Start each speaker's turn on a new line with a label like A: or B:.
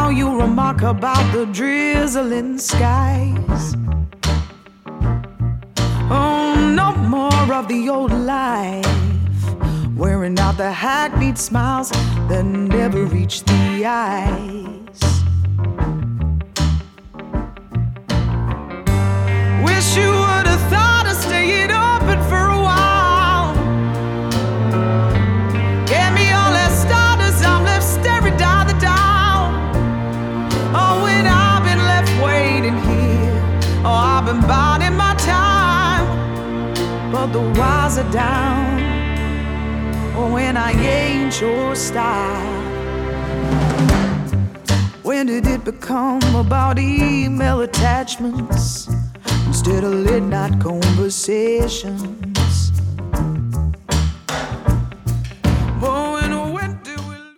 A: you remark about the drizzling skies. Oh, no more of the old life, wearing out the hackneyed smiles that never reach the eyes. Wish you would have thought of staying open for a while. Gave me all that stardust, I'm left staring down the dial. Oh, when I've been left waiting here, oh, I've been biding my time. But the wires are down, oh, when I ain't your style. When did it become about email attachments instead of late night conversation?